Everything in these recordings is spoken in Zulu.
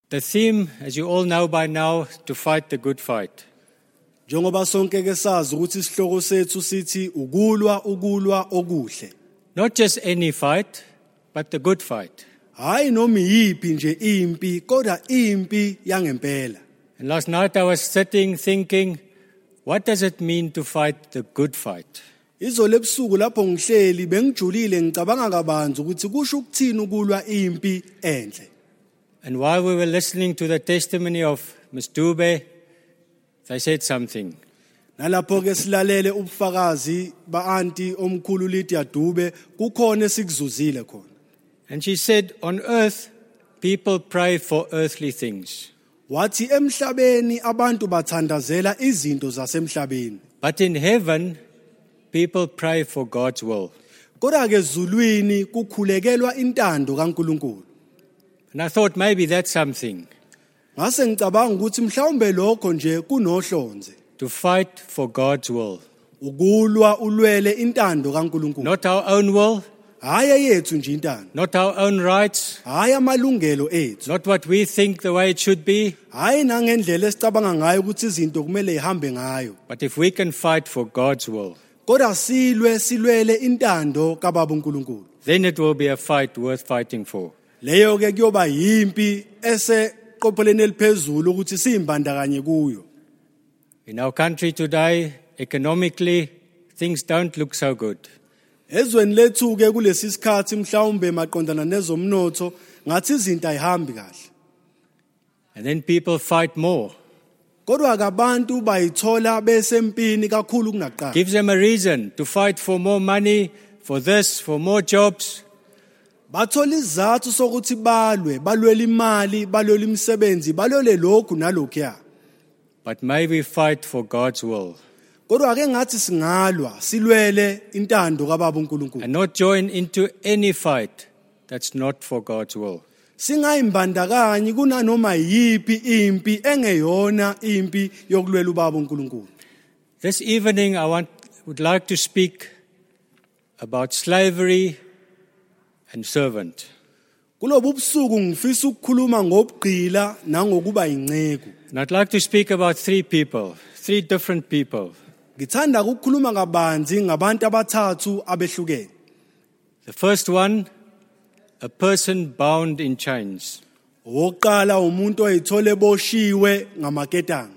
The theme, as you all know by now, to fight the good fight. Njengoba sonke ke sazi ukuthi isihloko sethu sithi ukulwa okuhle. Not just any fight, but the good fight. Hayi noma yiphi nje impi kodwa impi yangempela. And last night I was sitting thinking, what does it mean to fight the good fight? Izolo ebusuku lapho ngihleli bengijulile ngicabanga kabanzi ukuthi kusho ukuthini ukulwa impi enhle. And while we were listening to the testimony of Ms. Dube, they said something. Nalapho ke silalele ubufakazi ba-anti omkhulu Lydia Dube kukhona esikuzuzile khona. And she said, on earth, people pray for earthly things. Wathi emhlabeni abantu bathandazela izinto zasemhlabeni. But in heaven, people pray for God's will. Kodwa ke ezulwini kukhulekelwa intando kaNkulunkulu. And I thought maybe that's something. Ngase ngicabanga ukuthi mhlawumbe lokho nje kunohlonze. To fight for God's will. Ukulwa ulwele intando kaNkulunkulu. Not our own will. Hayi yethu nje intando. Not our own rights. Hayi amalungelo ethu. Not what we think the way it should be. Hayi nangendlela esicabanga ngayo ukuthi izinto kumele ihambe ngayo. But if we can fight for God's will, kodwa silwele intando kaBaba uNkulunkulu. then it will be a fight worth fighting for. Leyo ke kuyoba yimpi eseqopheleni eliphezulu ukuthi simbandakanye kuyo. In our country today, economically, things don't look so good. Ezweni lethu ke kulesi sikhathi mhlawumbe maqondana nezomnotho ngathi izinto ayihambi kahle. And then people fight more. Kodwa kabantu bayithola besempini kakhulu kunaqala. Gives them a reason to fight for more money, for this, for more jobs. Bathola izathu sokuthi balwele imali, balwele imisebenzi, balwele lokhu nalokhuya. But may we fight for God's will. Kodwa ke ngathi singalwa silwele intando kaBaba uNkulunkulu. And not join into any fight that's not for God's will. Singayimbandakanyi kunanoma yipi impi engeyona impi yokulwela uBaba uNkulunkulu. This evening would like to speak about slavery and servant. Kulobu busuku ngifisa ukukhuluma ngobugqila nangokuba inceku. And I'd like to speak about three different people. Ngithanda ukukhuluma kabanzi ngabantu abathathu abehlukene. The first one, a person bound in chains. Oqala umuntu oyithole boshiwe ngamaketanga.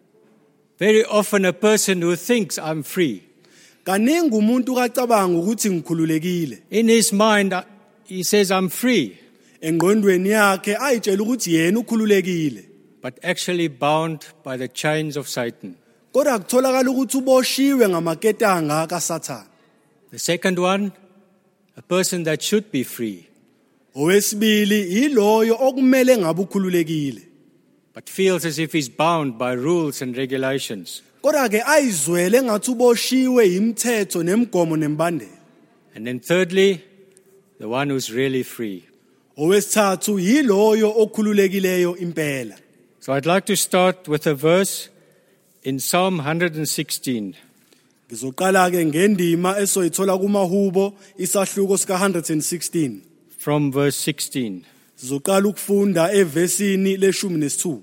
Very often a person who thinks I'm free. Kaningi umuntu kacabanga ukuthi ngikhululekile. In his mind, he says I'm free. Engqondweni yakhe ayitshela ukuthi yena ukhululekile. But actually bound by the chains of Satan. Kodwa kutholakala ukuthi uboshiwe ngamaketanga kaSathane. The second one, a person that should be free. Owesibili yiloyo okumele ngabe ukhululekile. But feels as if he's bound by rules and regulations. Kodwa ke ayizwele ngathi uboshiwe imithetho nemigomo nembandela. And then thirdly, the one who's really free. Owesithathu yiloyo okhululekileyo impela. So I'd like to start with a verse in Psalm 116. Ngizoqala ke ngendima esoyithola kumahubo isahluko sika 116. From verse 16. Sizoqala ukufunda evesini le-16.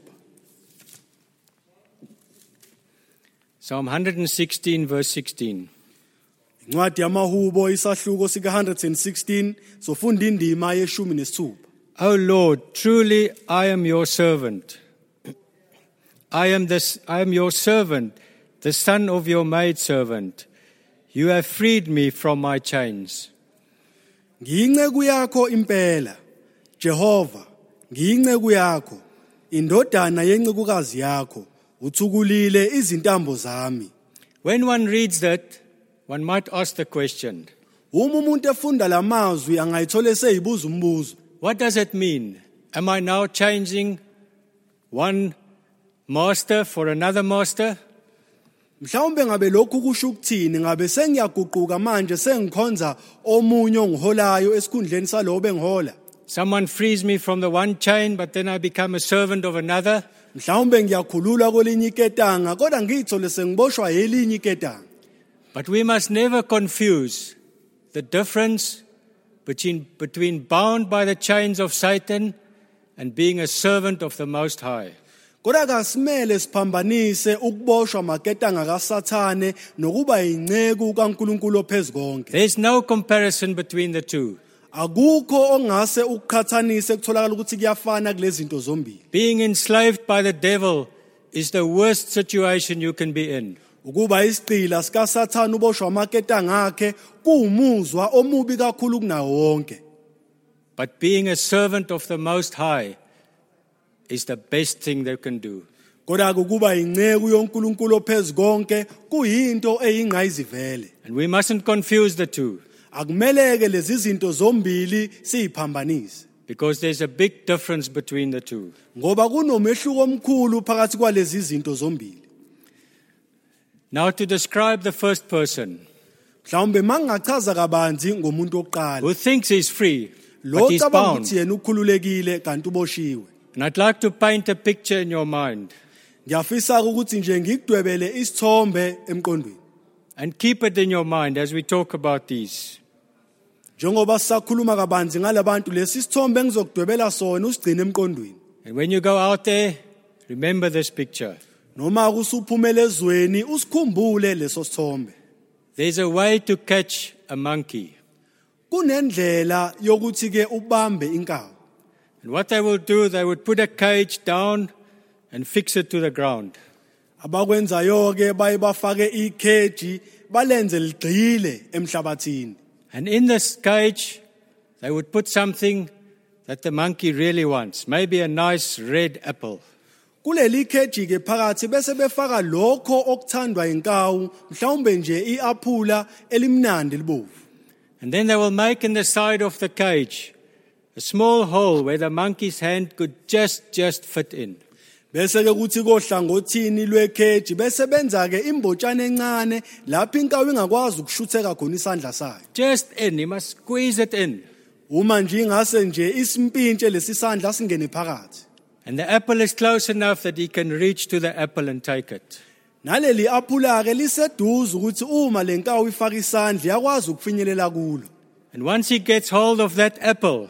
Psalm 116 verse 16. Incwadi yamahubo isahluko sika 116 sofunda indima ye-16. O Lord, truly I am your servant. I am your servant, the son of your maidservant. You have freed me from my chains. Ngiyinceku yakho impela, Jehova, ngiyinceku yakho, indodana yencekukazi yakho, uthukulile izintambo zami. When one reads that, one might ask the question, Uma umuntu efunda lamazwi angayithola seyibuza umbuzo. What does it mean? Am I now changing one master for another master? Mhlawumbe ngabe lokhu kusho ukuthini ngabe sengiyaguquka manje sengikhonza omunye ongiholayo esikhundleni salowo bengihola. Someone frees me from the one chain, but then I become a servant of another. Mhlawumbe ngiyakhululwa kwelinye iketanga kodwa ngiyithole sengiboshwa elinye iketanga. But we must never confuse the difference between bound by the chains of Satan and being a servant of the Most High. Kodwa kasimele siphambanise ukuboshwa maketanga kaSathane nokuba inceku kaNkulunkulu ophezukonke. There is no comparison between the two. Akukho ongase ukukhathanise kutholakala ukuthi kuyafana kulezi zinto zombili. Being enslaved by the devil is the worst situation you can be in. Ukuba isiqila sikaSathane uboshwa amaketanga akhe kuwumuzwa omubi kakhulu kunawo wonke. But being a servant of the Most High is the best thing they can do. Kodwa ukuba inceku yoNkulunkulu ophezukonke kuyinto eyingqayizivele. And we mustn't confuse the two, Akumeleke lezi zinto zombili siphambanise. because there's a big difference between the two. Ngoba kunomehluko omkhulu phakathi kwalezi zinto zombili. Now, to describe the first person Mhlawumbe mangachaza kabanzi ngomuntu oqala, who thinks he's free, lo but he's cabanga bound. ukuthi yena ukhululekile kanti uboshiwe. And I'd like to paint a picture in your mind Ngiyafisa ukuthi nje ngikudwebele isithombe emqondweni. and keep it in your mind as we talk about these. Njengoba sisakhuluma kabanzi ngalabantu lesi sithombe engizokudwebela sona usigcine emqondweni. And when you go out there, remember this picture. Noma kusuphumela ezweni usikhumbule leso sithombe. There's a way to catch a monkey. Kunendlela yokuthi ke ubambe inkawu. And what they will do, they would put a cage down and fix it to the ground. Abakwenzayo ke baye bafake ikheji balenze ligcile emhlabathini. And in this cage, they would put something that the monkey really wants. Maybe a nice red apple. Kuleli kheji ke phakathi bese befaka lokho okuthandwa inkawu, mhlawumbe nje iaphula elimnandi libovu. And then they will make in the side of the cage a small hole where the monkey's hand could just fit in. Bese ke kuthi kohlangothini lwekheji bese benza ke imbotshana encane lapho inkawu ingakwazi ukushutheka khona isandla sayo. Just in, you must squeeze it in. Uma nje ingase nje isimpintshe lesi sandla singene phakathi. And the apple is close enough that he can reach to the apple and take it. Naleli aphula ke liseduze ukuthi uma lenkawu ifaka isandla yakwazi ukufinyelela kulo. And once he gets hold of that apple,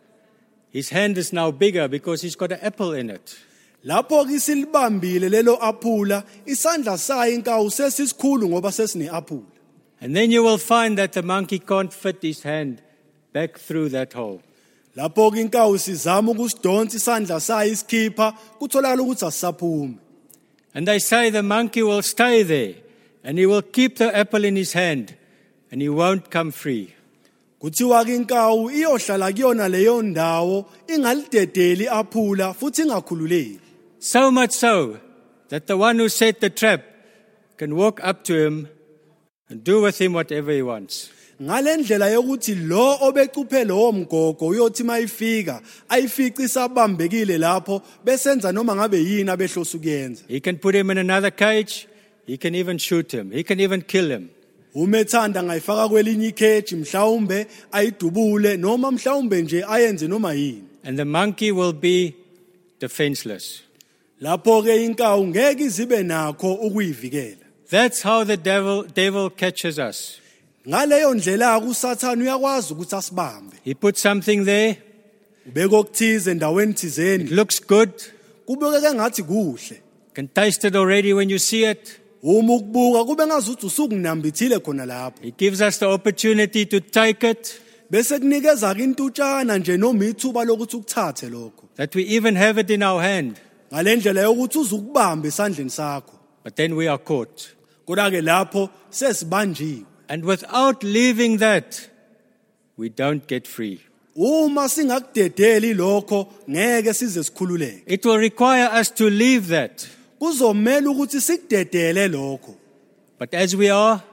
his hand is now bigger because he's got an apple in it. Lapho ke silibambile lelo aphula isandla sayo inkawu sesisikhulu ngoba sesine aphula. And then you will find that the monkey can't fit his hand back through that hole. Lapho ke inkawu sizama ukusidonsa isandla sayo isikhipha kutholakala ukuthi asisaphumi. And they say the monkey will stay there and he will keep the apple in his hand and he won't come free. Kuthiwa ke inkawu iyohlala kuyona leyo ndawo ingalidedeli aphula futhi ingakhululeki. So much so that the one who set the trap can walk up to him and do with him whatever he wants. Ngalendlela yokuthi lo obecuphe lo mgogo uyothi mayifika ayifica isabambekile lapho besenza noma ngabe yini abehlosa ukuyenza. He can put him in another cage. He can even shoot him. He can even kill him. Umethanda ngayifaka kwelinye ikheji mhlawumbe ayidubule noma mhlawumbe nje ayenze noma yini. And the monkey will be defenseless. Lapho ke inkawu ngeke izibe nakho ukuyivikela. That's how the devil catches us. Ngaleyo ndlela uSathane uyakwazi ukuthi asibambe. He puts something there. Ubeka okuthize endaweni thizeni. It looks good. Kubukeka ngathi kuhle. You can taste it already when you see it. Uma ukubuka kube ngazuthi usukunambithile khona lapho. It gives us the opportunity to take it, Bese kunikeza ke intutshana nje noma ithuba lokuthi ukuthathe lokho. that we even have it in our hand. Ngalendlela yokuthi uzukubamba esandleni sakho. But then we are caught. Kodwa ke lapho sesibanjiwe. And without leaving that, we don't get free. Uma singakudedeli lokho ngeke size sikhululeke. It will require us to leave that. Kuzomela ukuthi sikudedele lokho. But as we are,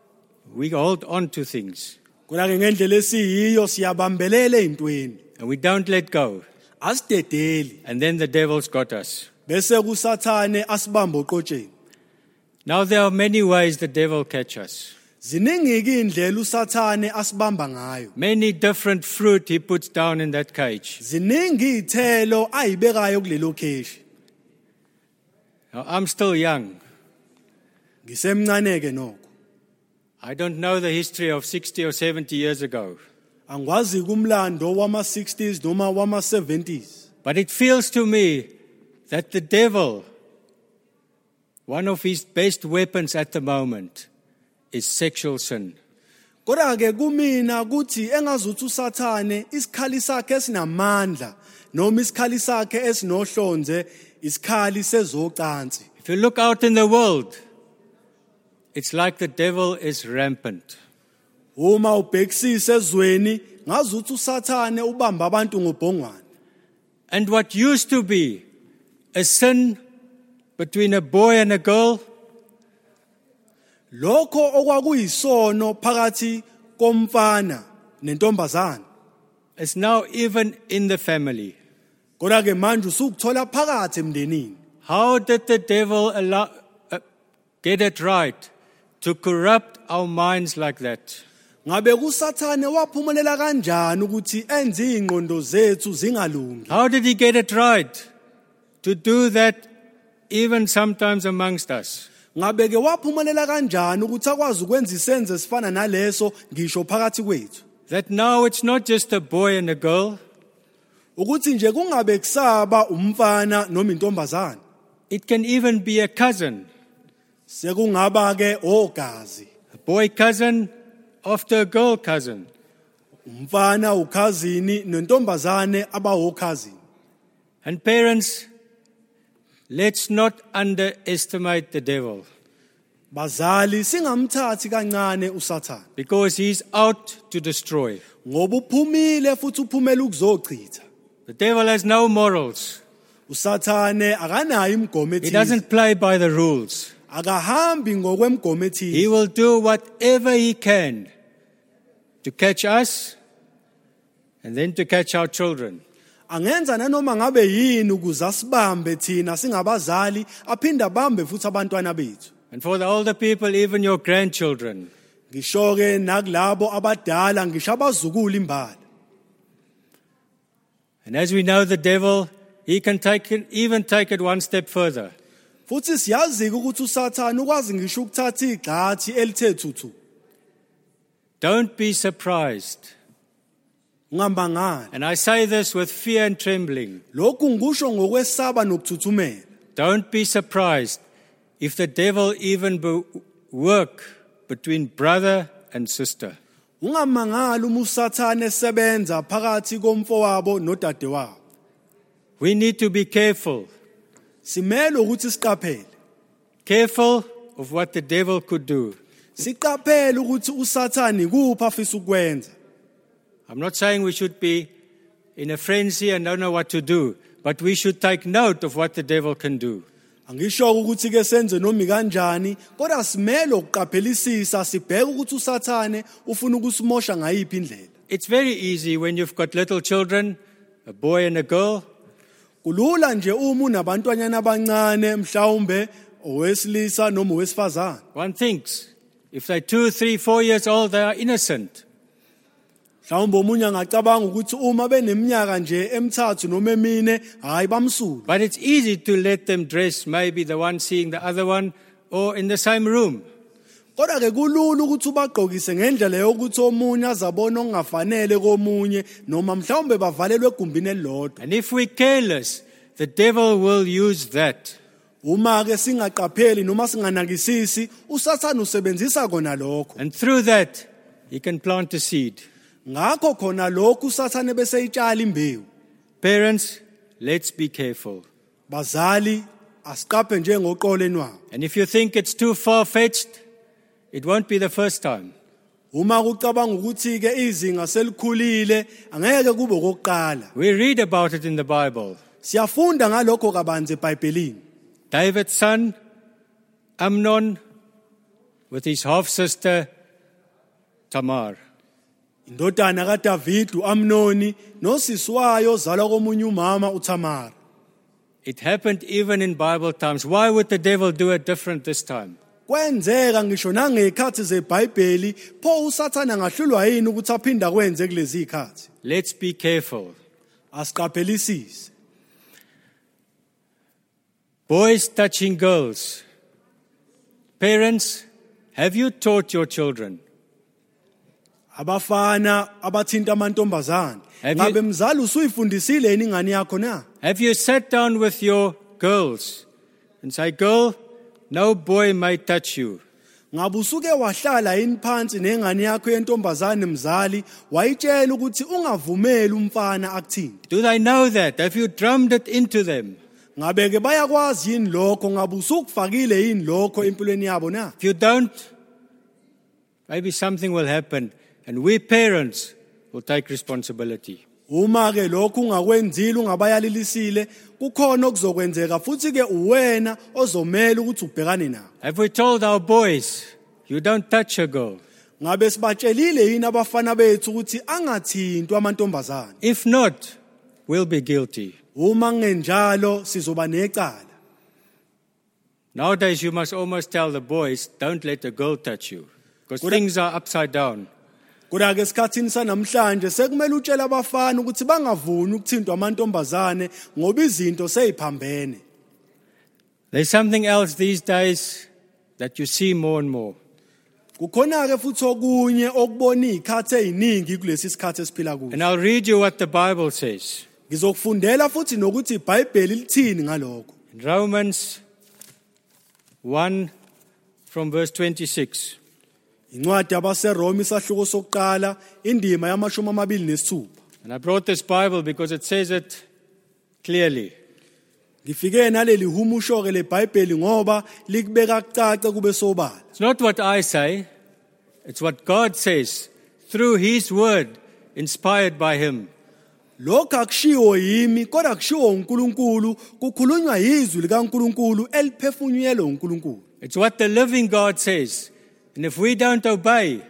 we hold on to things. Kodwa ke ngendlela esiyiyo siyabambelela ezintweni. And we don't let go. Asidedeli. And then the devil's got us. Bese kuSathane asibamba oqotsheni. Now there are many ways the devil catches us. Ziningi ke indlela uSathane asibamba ngayo. Many different fruit he puts down in that cage. Ziningi izithelo ayibekayo kulelo kheshi. Now I'm still young. Ngisemncane ke nokho. I don't know the history of 60 or 70 years ago. Angwazi kumlando wama 60s noma wama 70s. But it feels to me that the devil, one of his best weapons at the moment, is sexual sin. Kodwa ke kumina kuthi engazuthi usathane isikhali sakhe esinamandla noma isikhali sakhe esinohlonze isikhali sezocansi. If you look out in the world, it's like the devil is rampant. Uma ubhekisisa ezweni ngazuthi usathane ubamba abantu ngobhongwane. And what used to be a sin between a boy and a girl, Lokho okwakuyisono phakathi komfana nentombazana is now even in the family. kodwa ke manje usukuthola phakathi emndenini. How did the devil get it right to corrupt our minds like that? Ngabe kusathane waphumelela kanjani ukuthi enze ingqondo zethu zingalungi? How did he get it right to do that even sometimes amongst us? Ngabe ke waphumelela kanjani ukuthi akwazi ukwenza isenzo esifana naleso ngisho phakathi kwethu? That now it's not just a boy and a girl, Ukuthi nje kungabe kusaba umfana noma intombazana. it can even be a cousin, Sekungaba ke ogazi. a boy cousin after a girl cousin. Umfana ukhazini nentombazane abawokhazini. And parents, let's not underestimate the devil, Bazali singamthathi kancane usathane because he's out to destroy. ngoba uphumile futhi uphumela ukuzochitha. The devil has no morals. Usathane akanayo imigomo He ethile. doesn't play by the rules. Akahambi ngokwemigomo He ethile. will do whatever he can to catch us and then to catch our children. Angenza nanoma ngabe yini ukuze asibambe thina singabazali aphinde abambe futhi abantwana bethu. And for the older people, even your grandchildren. Ngisho ke nakulabo abadala ngisho abazukulu imbala. And as we know, the devil, he can even take it one step further. Futhi siyazi ukuthi usathane ukwazi ngisho ukuthatha igxathi elithe thuthu. Don't be surprised. Ungamangani. And I say this with fear and trembling. Lokhu ngisho ngokwesaba nokuthuthumela. Don't be surprised if the devil even work between brother and sister. Ungamangali uma usathane esebenza phakathi komfowabo nodadewabo. We need to be careful. Simele ukuthi siqaphele. Careful of what the devil could do. Siqaphele ukuthi usathane kuphi afisa ukwenza. I'm not saying we should be in a frenzy and don't know what to do, but we should take note of what the devil can do. Angisho ukuthi ke senze noma kanjani, kodwa simele ukuqaphelisisa sibheke ukuthi usathane ufuna ukusimosha ngayiphi indlela. It's very easy when you've got little children, a boy and a girl. Kulula nje uma unabantwanyana abancane mhlawumbe owesilisa noma owesifazane. One thinks, if they're 2, 3, 4 years old, they are innocent. Mhlawumbe umunye angacabanga ukuthi uma beneminyaka nje emithathu noma emine hayi bamsulu. But it's easy to let them dress, maybe the one seeing the other one, or in the same room. Kodwa ke kulula ukuthi ubagqokise ngendlela yokuthi omunye azabona ongafanele komunye noma mhlawumbe bavalelwe egumbini elilodwa. And if we're careless, the devil will use that. Uma ke singaqapheli noma singanakisisi, usathane usebenzisa kona lokho. And through that, he can plant a seed. Ngakho khona lokhu usathane bese itshala imbewu. Parents, let's be careful. Bazali asiqaphe njengoqoleni wabo. And if you think it's too far-fetched, it won't be the first time. Uma kucabanga ukuthi ke izinga selikhulile angeke kube okokuqala. We read about it in the Bible. Siyafunda ngalokho kabanzi eBhayibhelini. David's son, Amnon, with his half-sister, Tamar. Indodana kaDavid uAmnoni nosisi wayo ozalwa komunye umama uThamar. It happened even in Bible times. Why would the devil do it different this time? Kwenzeka ngisho nangezikhathi zeBhayibheli pho usathana ngahlulwa yini ukuthi aphinda kwenze kulezi zikhathi. Let's be careful. Asiqaphelisise. Boys touching girls. Parents, have you taught your children? abafana abathinta amantombazane Have you- ngabe mzali usuyifundisile yini ingane yakho na? Have you sat down with your girls and say, girl, no boy may touch you? Ngabe usuke wahlala yini phansi nengane yakho yentombazane mzali wayitshela ukuthi ungavumeli umfana akuthinte? Do they know that? Have you drummed it into them? Ngabe ke bayakwazi yini lokho? Ngabe usukufakile yini lokho empilweni yabo na? If you don't, maybe something will happen and we parents will take responsibility. Uma ke lokhu ungakwenzile ungabayalilisile kukhona okuzokwenzeka futhi ke uwena ozomela ukuthi ubhekane nawo. Have we told our boys, you don't touch a girl? Ngabe sibatshelile yini abafana bethu ukuthi angathintwa amantombazane? If not, we'll be guilty. Uma ngenjalo sizoba necala. Nowadays, you must almost tell the boys, don't let a girl touch you. Because things are upside down. Kodwa ke esikhathini sanamhlanje sekumele utshela abafana ukuthi bangavuni ukuthintwa amantombazane ngoba izinto seyiphambene. There's something else these days that you see more and more. Kukhona ke futhi okunye okubona izikhathi eziningi kulesi sikhathi esiphila kuso. And I'll read you what the Bible says. Ngizokufundela futhi nokuthi iBhayibheli lithini ngalokho. In Romans 1 from verse 26. Incwadi yabaseRoma isahluko sokuqala indima yama-26. And I brought this Bible because it says it clearly. Ngifike naleli humusho ke leBhayibheli ngoba likubeka kucace kube sobala. It's not what I say, it's what God says through His word, inspired by Him. Lokho akushiwo yimi kodwa kushiwo uNkulunkulu kukhulunywa izwi likaNkulunkulu eliphefunyelwe uNkulunkulu. It's what the living God says. And if we don't obey,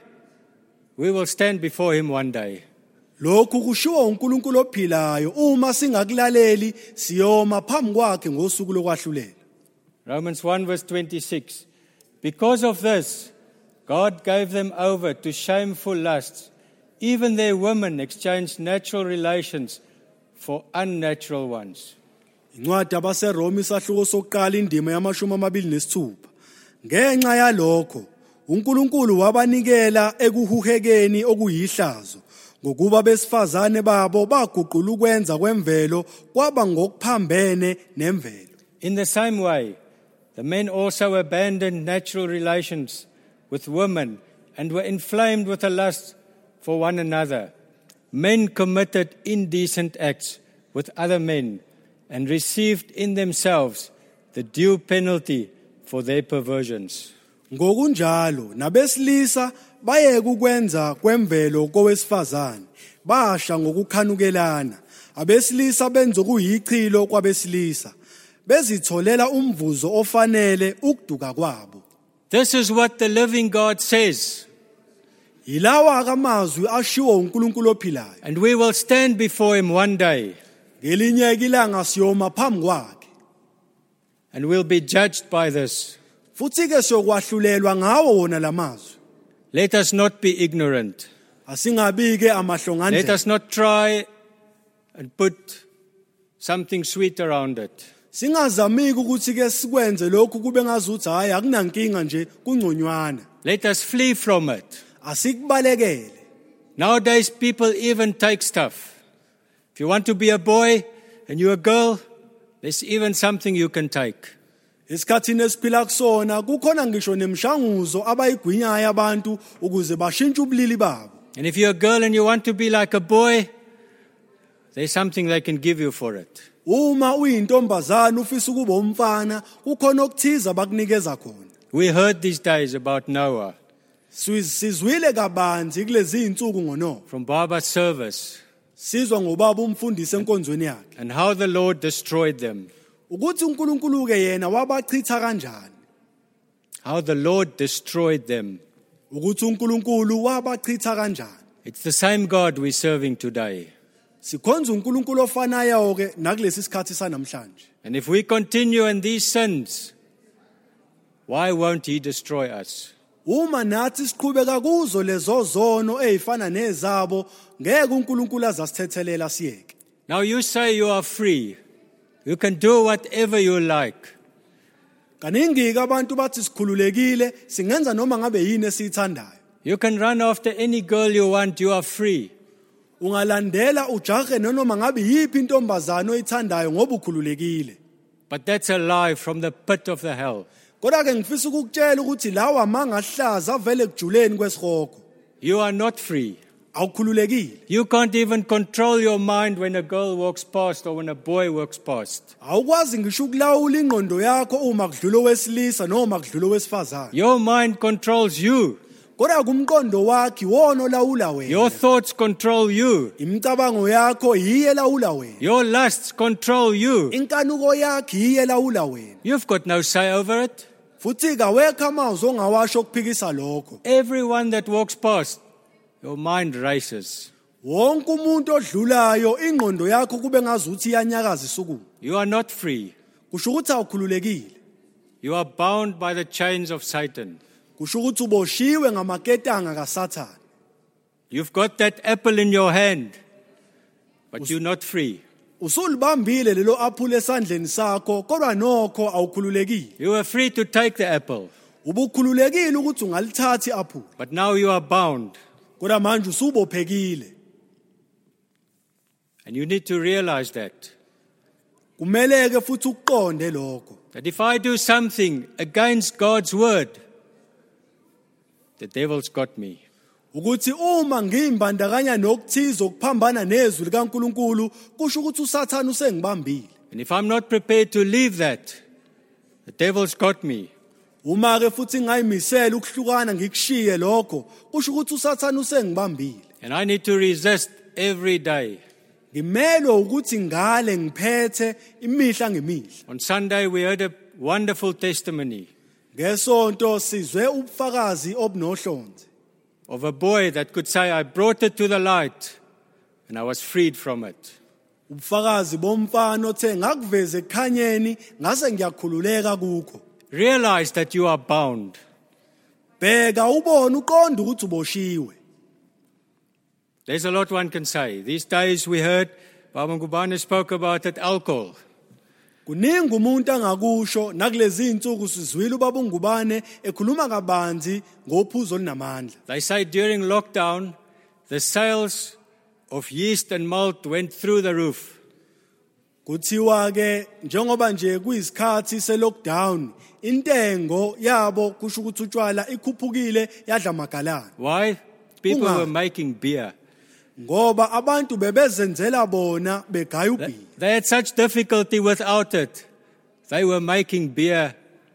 we will stand before Him one day. Lokhu kushiwo uNkulunkulu ophilayo uma singakulaleli siyoma phambi kwakhe ngosuku lokwahlulela. Romans 1 verse 26. Because of this, God gave them over to shameful lusts. Even their women exchanged natural relations for unnatural ones. Incwadi yabaseRoma isahluko sokuqala indima yama-26. Ngenxa yalokho uNkulunkulu wabanikela ekuhuhekeni okuyihlazo ngokuba besifazane babo baguqula ukwenza kwemvelo kwaba ngokuphambene nemvelo. In the same way, the men also abandoned natural relations with women and were inflamed with a lust for one another. Men committed indecent acts with other men and received in themselves the due penalty for their perversions. Ngokunjalo nabesilisa bayeke ukwenza kwemvelo kowesifazane basha ngokukhanukelana abesilisa benza kuyichilo kwabesilisa bezitholela umvuzo ofanele ukuduka kwabo. This is what the living God says. Yilawa akamazwi ashiwo uNkulunkulu ophilayo. And we will stand before Him one day. Ngelinye ilanga siyoma phambi kwakhe. And we'll be judged by this. Futhi ke siyokwahlulelwa ngawo wona lamazwi. Let us not be ignorant. Asingabi ke Let amahlongandlela. us not try and put something sweet around it. Singazamiki ukuthi ke sikwenze lokhu kube ngazuthi hayi akunankinga nje kungconywana. Let us flee from it. Asikubalekele. Nowadays, people even take stuff. If you want to be a boy and you're a girl, there's even something you can take. Isikhathini esiphila kusona kukhona ngisho nemshanguzo abayigwinyayo abantu ukuze bashintshe ubulili babo. And if you're a girl and you want to be like a boy, there's something they can give you for it. Uma uyintombazana ufisa ukuba umfana kukhona okuthiza bakunikeza khona. We heard these days about Noah Sizwile kabanzi kulezi insuku ngoNoah. from Baba's service Sizwa ngobaba umfundisi enkonzweni yakhe. and how the Lord destroyed them. Ukuthi uNkulunkulu ke yena wabachitha kanjani. How the Lord destroyed them. Ukuthi uNkulunkulu wabachitha kanjani. It's the same God we're serving today. Sikhonza uNkulunkulu ofanayo ke nakulesi sikhathi sanamhlanje. And if we continue in these sins, why won't He destroy us? Uma nathi siqhubeka kuzo lezo zono ezifana nezabo ngeke uNkulunkulu azasithethelela siyeke. Now you say you are free. You can do whatever you like. Kaningi abantu bathi sikhululekile singenza noma ngabe yini esithandayo. You can run after any girl you want, you are free. Ungalandela ujahe noma ngabe yiphi intombazana oyithandayo ngoba ukhululekile. But that's a lie from the pit of the hell. Kodwa ke ngifisa ukukutshela ukuthi lawa mangahlaza avele kujuleni kwesihoko. You are not free. Awukhululekile. You can't even control your mind when a girl walks past or when a boy walks past. Awukwazi ngisho ukulawula ingqondo yakho uma kudlula owesilisa noma kudlula owesifazane. Your mind controls you. Kodwa kumqondo wakhe wona olawula wena. Your thoughts control you. Imicabango yakho yiye elawula wena. Your lusts control you. Inkanuko yakhe yiye elawula wena. You've got no say over it. Futhi kawekho amazwi ongawasho ukuphikisa lokho. Everyone that walks past, your mind races. Wonke umuntu odlulayo ingqondo yakho kube ngazuthi iyanyakaza isuku. You are not free. Kusho ukuthi awukhululekile. You are bound by the chains of Satan. Kusho ukuthi uboshiwe ngamaketanga kaSathane. You've got that apple in your hand, but you're not free. Usulibambile lelo apple esandleni sakho kodwa nokho awukhululekile. You were free to take the apple, Ubukhululekile ukuthi ungalithatha iapple. but now you are bound. Kodwa manje usubophekile. And you need to realize that. Kumeleke futhi ukuqonde lokho. That if I do something against God's word, the devil's got me. Ukuthi uma ngimbandakanya nokuthiza okuphambana nezwi likaNkuluNkulu kusho ukuthi uSathane usengibambile. And if I'm not prepared to leave that, the devil's got me. Uma ke futhi ngayimisela ukuhlukana ngikushiye lokho kusho ukuthi uSathane usengibambile. And I need to resist every day. Ngimelo ukuthi ngale ngiphethe imihla ngemihla. On Sunday, we heard a wonderful testimony Ngesonto sizwe ubufakazi obunohlonze. of a boy that could say, I brought it to the light and I was freed from it. Ubufakazi bomfana othe ngakuveze ekhanyeni ngase ngiyakhululeka kukho. Realize that you are bound. Bheka ubone uqonda ukuthi uboshiwe. There's a lot one can say. These days we heard, Baba Ngubane spoke about it, alcohol. Kuningi umuntu angakusho nakulezi insuku sizwile ubaba uNgubane ekhuluma kabanzi ngophuzo olunamandla. They say during lockdown, the sales of yeast and malt went through the roof. Kuthiwa ke njengoba nje kuyisikhathi selockdown intengo yabo kusho ukuthi utshwala ikhuphukile yadla magalana. Why? People Unga. were making beer. Ngoba abantu bebezenzela bona begaya ubhiya. They had such difficulty without it. They were making beer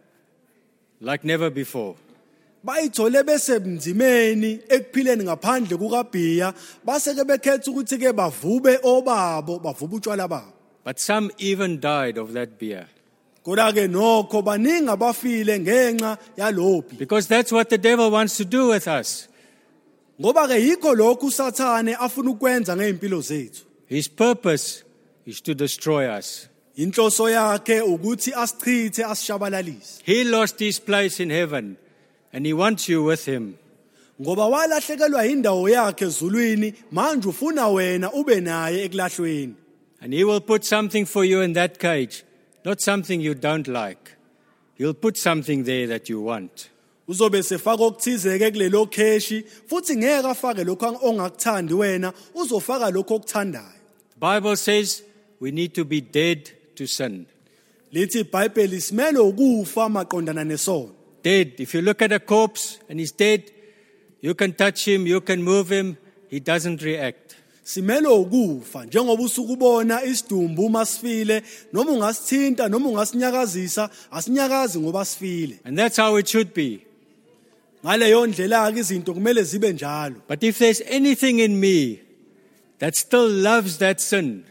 like never before. Bayithole besebunzimeni ekuphileni ngaphandle kukabhiya base ke bekhetha ukuthi ke bavube obabo bavube utshwala babo. But some even died of that beer. Kodwa ke nokho baningi abafile ngenxa yalophi. Because that's what the devil wants to do with us. Ngoba ke yikho lokhu uSathane afuna ukwenza ngeimpilo zethu. His purpose is to destroy us. Inhloso yakhe ukuthi asichithe asishabalalise. He lost his place in heaven and he wants you with him. Ngoba walahlekelwa indawo yakhe ezulwini manje ufuna wena ube naye ekulahlweni. And he will put something for you in that cage, not something you don't like. He'll put something there that you want. Uzobe sefaka okuthize ke kulelo kheshi futhi ngeke afake lokho ongakuthandi wena uzofaka lokho okuthandayo. The Bible says we need to be dead to sin. Lithi iBhayibheli simele ukufa maqondana nesono. Dead. If you look at a corpse and he's dead, you can touch him, you can move him, he doesn't react. Simele ukufa njengoba usukubona isidumbu masifile noma ungasithinta noma ungasinyakazisa asinyakazi ngoba sifile. And that's how it should be. Ngaleyo ndlela ke izinto kumele zibe njalo. But if there's anything in me that still loves that sin,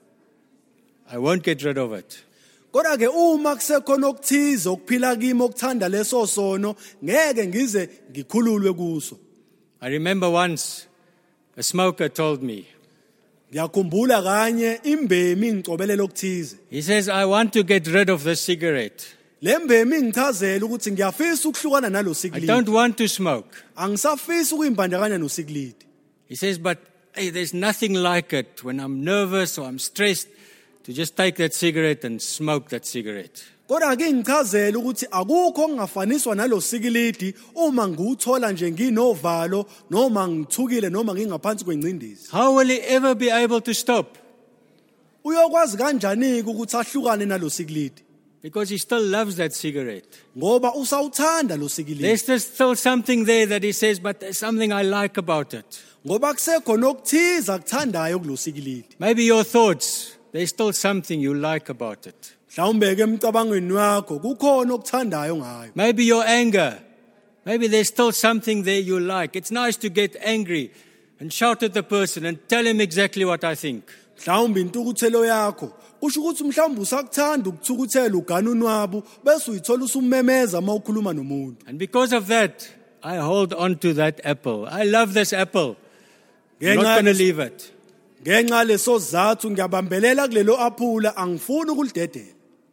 I won't get rid of it. Kodwa ke uma kusekhona okuthize okuphila kimi okuthanda leso sono ngeke ngize ngikhululwe kuso. I remember once a smoker told me, Ngiyakhumbula kanye imbemi ngicobelele okuthize. he says, I want to get rid of this cigarette. Lembemi ngichazela ukuthi ngiyafisa ukuhlukana nalo I siglidi. don't want to smoke. Angisafisa ukuyimbandakanya no siglidi. He says, but hey, there's nothing like it when I'm nervous or I'm stressed to just take that cigarette and smoke that cigarette. Kodwa ke ngichazela ukuthi akukho okungafaniswa nalosikilidi uma nguthola nje nginovalo noma ngithukile noma ngingaphansi kwengcindezi. How will he ever be able to stop? Uyokwazi kanjani ukuthi ahlukane nalosikilidi? Because he still loves that cigarette. Ngoba usawuthanda losikilidi. There's still something there that he says, but there's something I like about it. Ngoba kusekhona okuthiza akuthandayo kulosikilidi. Maybe your thoughts, there's still something you like about it. Mhlawumbe ke emcabangweni wakho kukhona okuthandayo ngayo. Maybe your anger. Maybe there's still something there you like. It's nice to get angry and shout at the person and tell him exactly what I think. Mhlawumbe intukuthelo yakho kusho ukuthi mhlawumbe usakuthanda ukuthukuthela uganunwabu bese uyithola usumemeza mawukhuluma nomuntu. And because of that, I hold on to that apple. I love this apple. I'm not going to leave it. Ngenxa leso zathu ngiyabambelela kulelo aphula angifuni ukulidedela.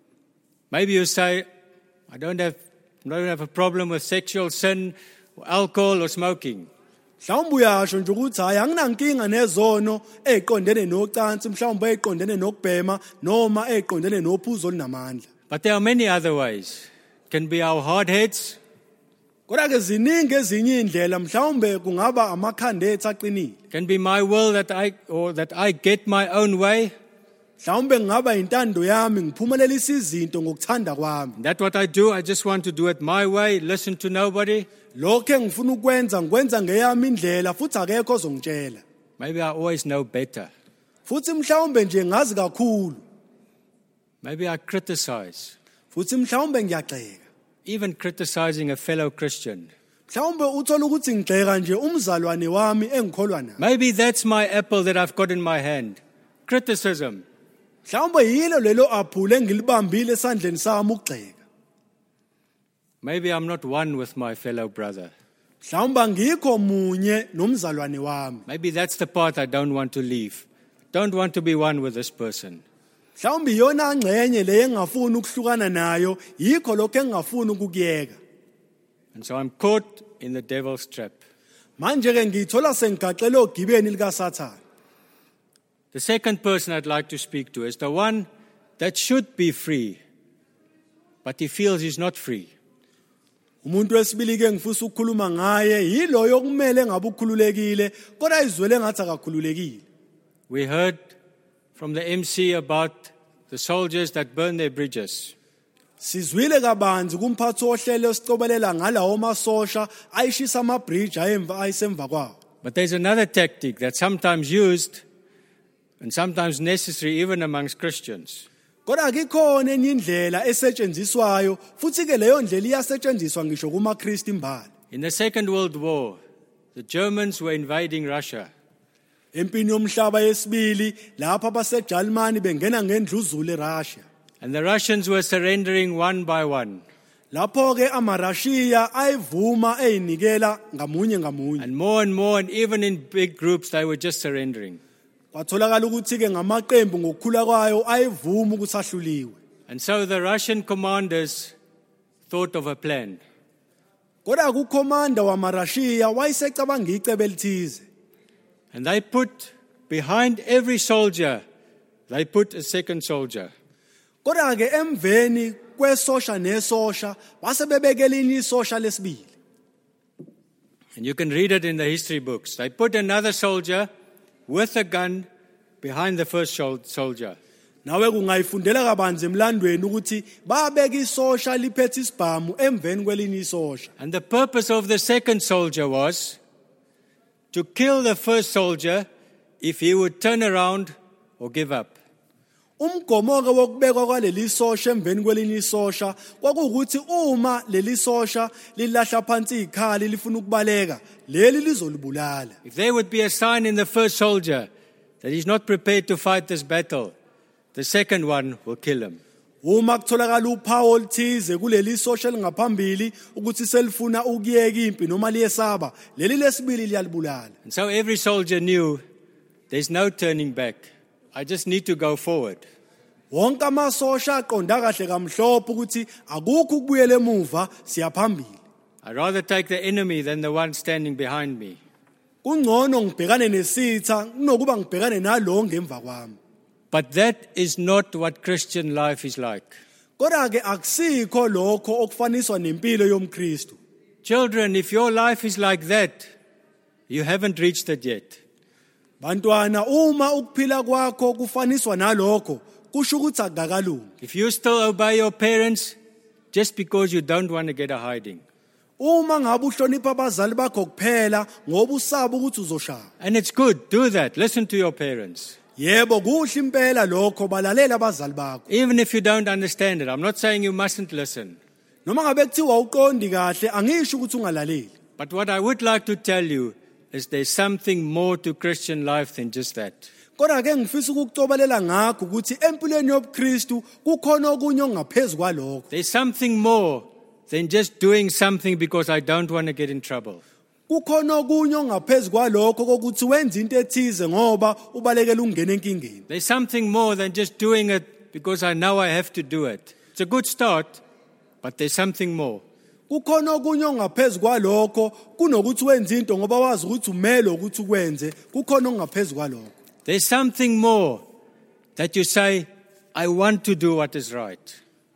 Maybe you say, I don't have a problem with sexual sin, or alcohol or smoking. Mhlawumbe uyasho nje ukuthi hayi anginankinga nezono eziqondene nocansi mhlawumbe eziqondene nokubhema noma eziqondene nophuzo olunamandla. But there are many other ways. It can be our hard heads. Kodwa ke ziningi ezinye indlela mhlawumbe kungaba amakhanda ethu aqinile. It can be my will that I get my own way. Mhlawumbe ngaba intando yami ngiphumelelisa izinto ngokuthanda kwami. That's what I do. I just want to do it my way, listen to nobody. Lokho engifuna ukwenza ngikwenza ngeyami indlela futhi akekho ozongitshela. Maybe I always know better. Futhi mhlawumbe nje ngazi kakhulu. Maybe I criticize. Futhi mhlawumbe ngiyagxeka. Even criticizing a fellow Christian. Mhlawumbe uthola ukuthi ngigxeka nje umzalwane wami engikholwa naye. Maybe that's my apple that I've got in my hand. Criticism. Mhlawumbe yilo lelo aphula engilibambile esandleni sami ukugxeka. Maybe I'm not one with my fellow brother. Mhlawumbe ngikho munye nomzalwane wami. Maybe that's the path I don't want to leave. Don't want to be one with this person. Mhlawumbe yona ngcenye le engafuni ukuhlukana nayo yikho lokho engafuni ukukuyeka. And so I'm caught in the devil's trap. Manje ke ngithola sengigaxele ogibeni lika Satan. The second person I'd like to speak to is the one that should be free, but he feels he's not free. Umuntu wesibili ke ngifisa ukukhuluma ngaye yiloyo okumele ngabe ukhululekile kodwa izwele ngathi akakhululekile. We heard from the MC about the soldiers that burn their bridges. Sizwile kabanzi kumphathi ohlelo esicobelela ngalawo masosha ayishisa amabridge ayisemva kwawo. But there's another tactic that's sometimes used and sometimes necessary even amongst Christians. Kodwa akikhona enye indlela esetshenziswayo futhi ke leyo ndlela iyasetshenziswa ngisho kumaKristu imbali. In the Second World War, the Germans were invading Russia. Empini yomhlaba yesibili lapha abaseJalimani bengena ngendluzula eRussia. And the Russians were surrendering one by one. Lapho ke amaRussia ayivuma eyinikela ngamunye ngamunye. And more, and even in big groups they were just surrendering. Kwatholakala ukuthi ke ngamaqembu ngokukhula kwayo ayivuma ukuthi ahluliwe. And so the Russian commanders thought of a plan. Kodwa kukomanda wamaRussia wayesecabanga icebo elithize. And they put behind every soldier, they put a second soldier. Kodwa ke emveni kwesosha nesosha base bebekela inye isosha lesibili. And you can read it in the history books. They put another soldier with a gun behind the first soldier. Nawe kungayifundela kabanzi emlandweni ukuthi babeka isosha liphethe isibhamu emveni kwelinye isosha. And the purpose of the second soldier was to kill the first soldier if he would turn around or give up. Umgomo ke wokubekwa kwaleli sosha emveni kwelinye isosha kwakuwukuthi uma leli sosha lilahla phansi ikhali lifuna ukubaleka leli lizolibulala. If there would be a sign in the first soldier that he's not prepared to fight this battle, the second one will kill him. Uma kutholakala uphawu oluthize kuleli sosha lingaphambili ukuthi selifuna ukuyeka impi noma liyesaba leli lesibili liyalibulala. And so every soldier knew there's no turning back. I just need to go forward. Wonke amasosha aqonda kahle kamhlophe ukuthi akukho ukubuyela emuva siyaphambili. I'd rather take the enemy than the one standing behind me. Kungcono ngibhekane nesitha kunokuba ngibhekane nalo ngemva kwami. But that is not what Christian life is like. kodwa ke akusikho lokho okufaniswa nempilo yomKristu. Children, if your life is like that, you haven't reached it yet. Bantwana, uma ukuphila kwakho kufaniswa nalokho, kusho ukuthi akukalungi. If you still obey your parents just because you don't want to get a hiding. Uma ngabe uhlonipha abazali bakho kuphela ngoba usaba ukuthi uzoshaya. And it's good, do that. Listen to your parents. Yebo kuhle impela lokho, balalela abazali bakho. Even if you don't understand it, I'm not saying you mustn't listen. Noma ngabe kuthiwa uqondi kahle, angisho ukuthi ungalaleli. But what I would like to tell you is there's something more to Christian life than just that. Kodwa ke ngifisa ukukutobalela ngakho ukuthi empilweni yobuKristu kukhona okunye ongaphezulu kwalokho. There's something more than just doing something because I don't want to get in trouble. Kukhona okunye ongaphezulu kwalokho kokuthi wenza into ethize ngoba ubalekela ungena enkingeni. There's something more than just doing it because I know I have to do it. It's a good start, but there's something more. Kukhona okunye ongaphezulu kwalokho kunokuthi wenza into ngoba wazi ukuthi umele ukuthi ukwenze, kukhona ongaphezulu kwalokho. There's something more that you say, I want to do what is right.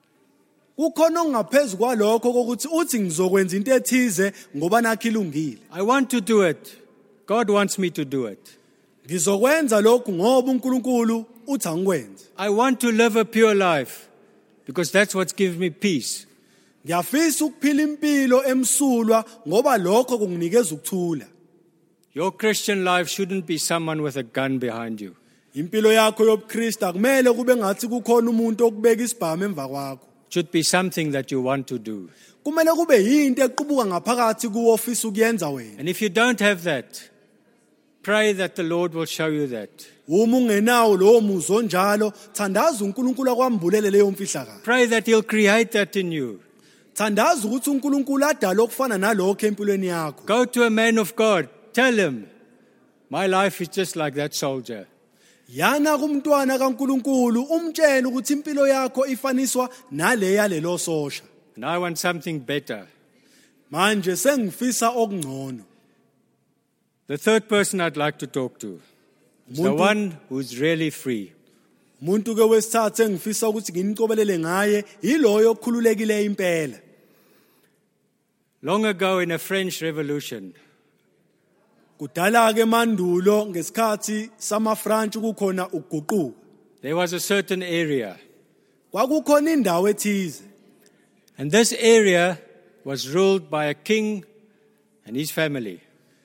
Kukhona ongaphezulu kwalokho kokuthi uthi ngizokwenza into ethize ngoba nakho ilungile. I want to do it. God wants me to do it. Ngizokwenza lokhu ngoba uNkulunkulu uthi angikwenze. I want to live a pure life because that's what gives me peace. Ngiyafisa ukuphila impilo emsulwa ngoba lokho kunginikeza ukuthula. Your Christian life shouldn't be someone with a gun behind you. Impilo yakho yobuKristu akumele kube ngathi kukhona umuntu okubeka isibhamu emva kwakho. It should be something that you want to do. Kumele kube yinto equbuka ngaphakathi kuofisa ukuyenza wena. And if you don't have that, pray that the Lord will show you that. Uma ungenawo lowo muzo njalo, thandaza uNkulunkulu akwambulele leyo mfihlakalo. Pray that He'll create that in you. Thandaza ukuthi uNkulunkulu adale okufana nalokho empilweni yakho. Go to a man of God. Tell him, my life is just like that soldier. Yana kumntwana kaNkulunkulu umtshela ukuthi impilo yakho ifaniswa nale yalelo sosha. And I want something better. Manje sengifisa okungcono. The third person I'd like to talk to is the one who's really free. Umuntu ke wesithathu engifisa ukuthi nginicobelele ngaye yiloyo okhululekile impela. Long ago in a French Revolution, Kudala ke mandulo ngesikhathi samaFrance kukhona ukuguquka. there was a certain area. Kwakukhona indawo ethize. And this area was ruled by a king and his family.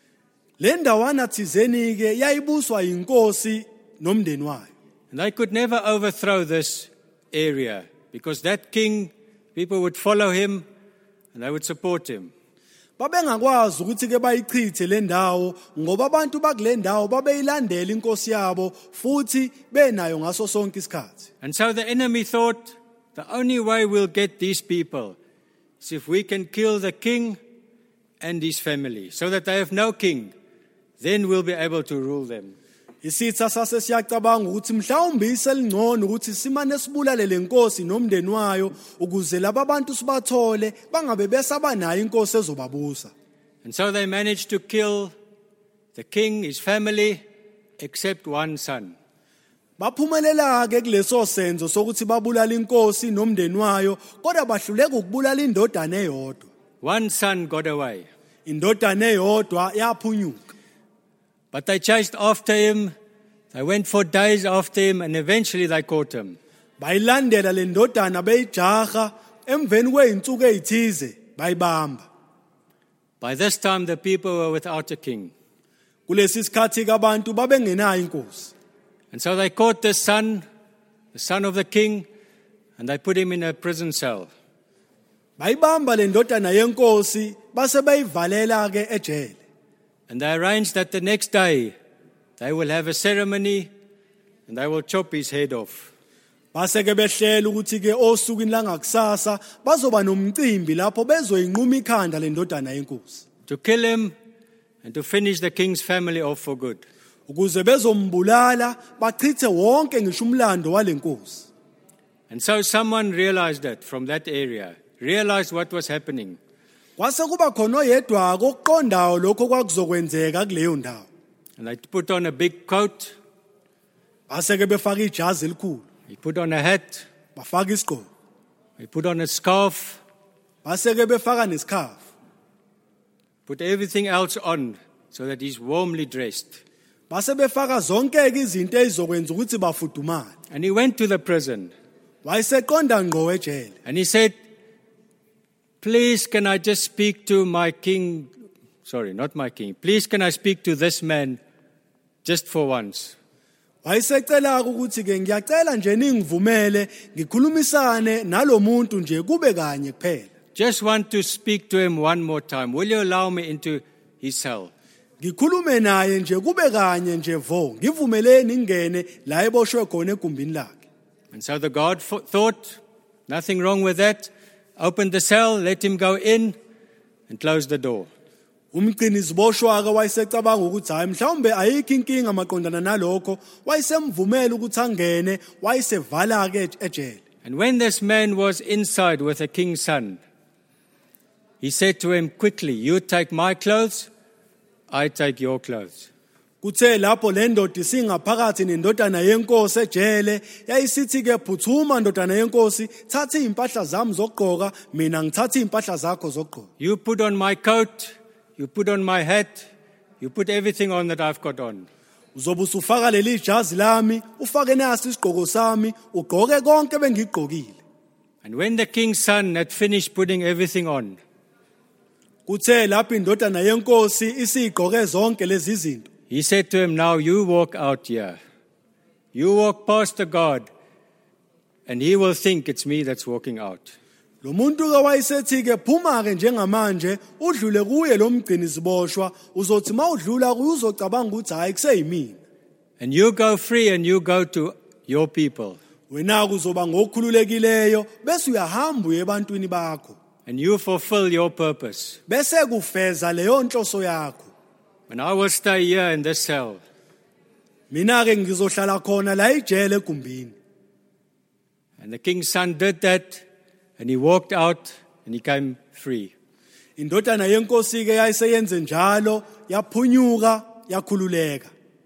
Le ndawana thizeni ke yayibuswa inkosi nomndeni wayo. And they could never overthrow this area because that king, people would follow him and they would support him. Babengakwazi ukuthi ke bayichithe le ndawo ngoba abantu bakule ndawo babeyilandela inkosi yabo futhi benayo ngaso sonke isikhathi. And so the enemy thought, the only way we'll get these people is if we can kill the king and his family, so that they have no king. Then we'll be able to rule them. Isitha sase siyacabanga ukuthi mhlawumbe iselingcono ukuthi simane sibulale lenkosi nomndeni wayo ukuze laba bantu sibathole bangabe besaba nayo inkosi ezobabusa. And so they managed to kill the king, his family, except one son. Baphumelela ke kuleso senzo sokuthi babulala inkosi nomndeni wayo kodwa bahluleka ukubulala indodana eyodwa. One son got away. Indodana eyodwa yaphunyuka. But they chased after him. They went for days after him, and eventually they caught him. Bayilandela le ndodana beyijaha emveni kweinsuku ezithize bayibamba. By this time the people were without a king. Kulesi sikhathi abantu babengenayo inkosi. And so they caught the son of the king, and they put him in a prison cell. Bayibamba le ndodana yenkosi base bayivalela ke ejele. And they arranged that the next day they will have a ceremony and they will chop his head off. Base ke behlela ukuthi ke osukwini langakusasa bazoba nomcimbi lapho bezoyinquma ikhanda le ndodana yenkosi. To kill him and to finish the king's family off for good. Ukuze bezombulala bachithe wonke ngisho umlando walenkosi. And so someone realized that from that area, realized what was happening. Kwase kuba khona oyedwa kokuqondayo lokho kwakuzokwenzeka kuleyo ndawo. And they put on a big coat. Base ke befaka ijazi elikhulu. He put on a hat. Bafaka isigqoko. He put on a scarf, base ke befaka nesikhafu, put everything else on so that he's warmly dressed. base befaka zonke ke izinto ezizokwenza ukuthi bafudumale. And he went to the prison Wayeseqonda ngqo ejele. and he said, please can I just speak to my king? Sorry, not my king. Please can I speak to this man just for once? Wayesecela ukuthi ke ngiyacela nje ningivumele ngikhulumisane nalomuntu nje kube kanye kuphela. Just want to speak to him one more time. Will you allow me into his cell? Ngikhulume naye nje kube kanye nje vo. Ngivumeleni ngene la eboshwe khona egumbini lakhe. And so the guard thought, nothing wrong with that. Opened the cell, let him go in, and closed the door. Umqiniziboshwa ke wayesecabanga ukuthi hayi mhlawumbe ayikho inkinga maqondana nalokho, wayesemvumela ukuthi angene, wayesevala ke ejele. And when this man was inside with the king's son, he said to him, quickly, you take my clothes, I take your clothes. Kuthe lapho le ndoda isingaphakathi nendodana yenkosi ejele, yayisithi ke phuthuma ndodana yenkosi, thatha impahla zami zokugqoka, mina ngithatha impahla zakho zokugqoka. You put on my coat, you put on my hat, you put everything on that I've got on. Uzobe usufaka leli jazi lami, ufake nasi isigqoko sami, ugqoke konke bengigqokile. And when the king's son had finished putting everything on, Kuthe lapho indodana yenkosi isigqoke zonke lezi zinto, he said to him, now you walk out here. You walk past the guard, and he will think it's me that's walking out. lo muntu ke wayesethi ke phuma ke njengamanje udlule kuye lo mgciniziboshwa, uzothi mawudlula kuye uzocabanga ukuthi hayi kuseyimina. And you go free and you go to your people. Wena kuzoba ngokhululekileyo bese uyahamba uye ebantwini bakho, And you fulfill your purpose. bese kufeza leyo nhloso yakho. And I will stay here in this cell. Mina ke ngizohlala khona la ejele egumbini. And the king's son did that, and he walked out and he came free. Indodana yenkosi ke yayiseyenze njalo, yaphunyuka, yakhululeka.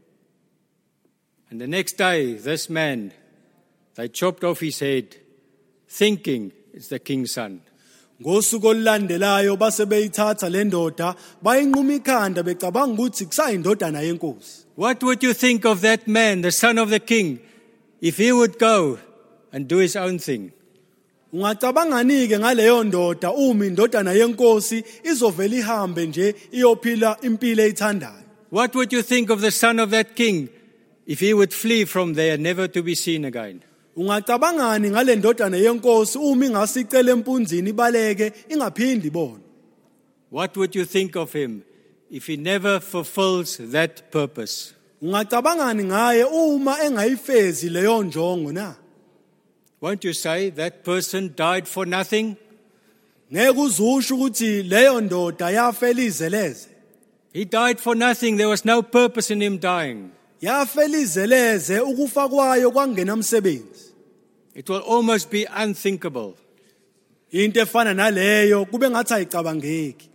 And the next day, this man, they chopped off his head, thinking it's the king's son. Ngosuku olulandelayo base beyithatha le ndoda bayinquma ikhanda becabanga ukuthi kusayindodana yenkosi. What would you think of that man, the son of the king, if he would go and do his own thing? Ungacabangani ke ngaleyo ndoda uma indodana yenkosi izovela ihambe nje iyophila impilo eyithandayo? What would you think of the son of that king if he would flee from there, never to be seen again? Ungacabangani ngale ndodana yenkosi uma ingasicela empunzini ibaleke ingaphindi ibone? What would you think of him if he never fulfills that purpose? Ungacabangani ngaye uma engayifezi leyo njongo na? Won't you say that person died for nothing? Ngeke uzusho ukuthi leyo ndoda yafela izeleze. He died for nothing. There was no purpose in him dying. Yafela izeleze, ukufa kwayo kwangenamsebenzi. It will almost be unthinkable. Into efana naleyo kube ngathi ayicabangeki.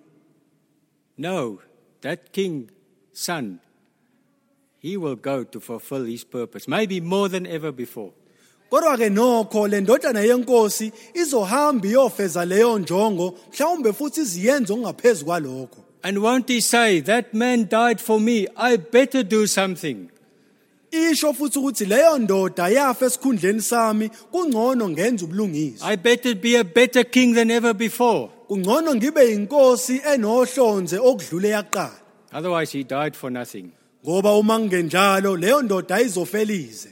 No, that king's son, he will go to fulfill his purpose, maybe more than ever before. Kodwa ke nokho le ndodana yenkosi izohamba iyofeza leyo njongo, mhlawumbe futhi iziyenze ongaphezulu kwalokho. And won't he say, that man died for me, I better do something. Isho futhi ukuthi leyo ndoda yafa esikhundleni sami, kungcono ngenze ubulungisa. I better be a better king than ever before. Kungcono ngibe inkosi enohlonze okudlule yaqala. Otherwise he died for nothing. Ngoba uma ngenjalo leyo ndoda ayizofelize.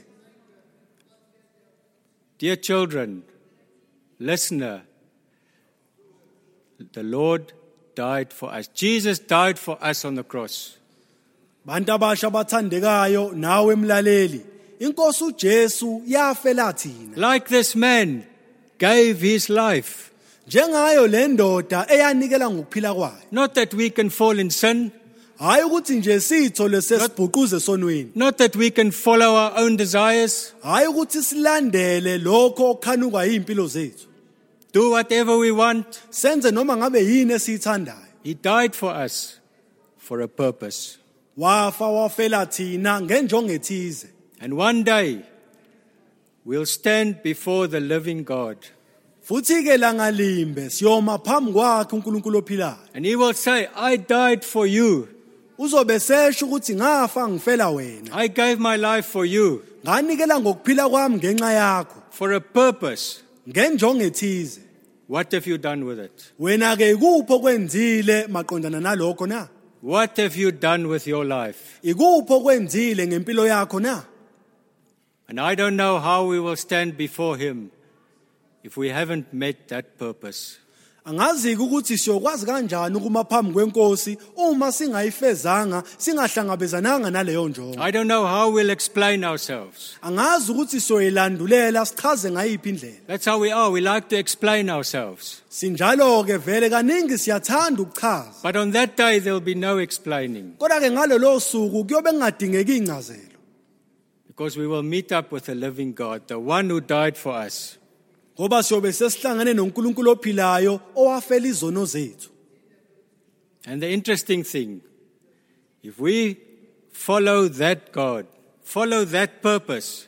Dear children, listener, the Lord died for us. Jesus died for us on the cross. Bantu abasha bathandekayo nawe emlaleli, inkosi uJesu yafela thina. Like this man gave his life. Njengayo le ndoda eyanikela ngokuphila kwayo. Not that we can fall in sin. Hayi ukuthi nje sithole sesibhuquze sonweni. Not that we can follow our own desires. Hayi ukuthi silandele lokho okhanuka yimpilo zethu. Do whatever we want. Senze noma ngabe yini esithandayo. He died for us for a purpose. Wafa wafela thina ngenjongo ethize. And one day we'll stand before the living God. futhi ke langalimbe siyoma phambi kwakhe uNkulunkulu ophilayo. And he will say, I died for you. Uzobe sesho ukuthi ngafa ngifela wena. I gave my life for you. Nganikela ngokuphila kwami ngenxa yakho. For a purpose. Ngenjongo ethize. What have you done with it? Wena ke ikupho kwenzile maqondana nalokho na? What have you done with your life? Ikupho kwenzile ngempilo yakho na? And I don't know how we will stand before him if we haven't met that purpose. Angazi ukuthi siyokwazi kanjani ukuma phambi kwenkosi uma singayifezanga singahlangabezananga naleyo njongo. I don't know how we'll explain ourselves. Angazi ukuthi soyilandulela sichaze ngayiphi indlela. That's how we are. We like to explain ourselves. Sinjalo ke vele kaningi siyathanda ukuchaza. But on that day there'll be no explaining. Kodwa ke ngalelo suku kuyobe kungadingeki incazelo. Because we will meet up with the living God, the one who died for us. Ngoba siyobe sesihlangane noNkulunkulu ophilayo owafela izono zethu. And the interesting thing, if we follow that God, follow that purpose,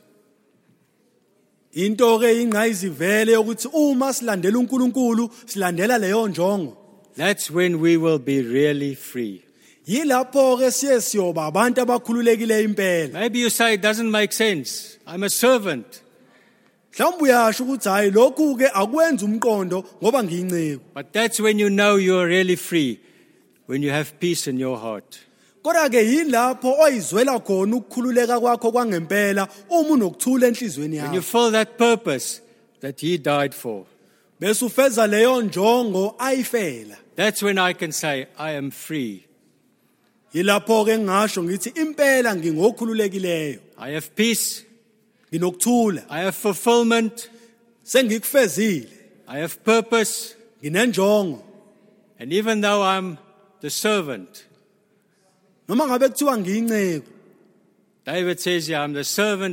Into ke ingayizivele ukuthi uma silandela uNkulunkulu silandela leyo njongo. that's when we will be really free. Yilapho ke siyoba abantu abakhululekile impela. Maybe you say it doesn't make sense. I'm a servant. Mhlawumbe uyasho ukuthi hayi lokhu ke akwenza umqondo ngoba ngiyinceku. But that's when you know you're really free, when you have peace in your heart. Kodwa ke yilapho oyizwela khona ukukhululeka kwakho kwangempela uma unokuthula enhlizweni When you yakho. feel that purpose that he died for, Bese ufeza leyo njongo ayifela. that's when I can say, I am free. Yilapho ke ngisho ngithi impela ngingokhululekileyo. I have peace. Nginokuthula. I have fulfillment. Sengikufezile. I have purpose. Nginenjongo. And even though I'm the servant, Noma ngabe kuthiwa ngiyinceku. David says here, I'm the servant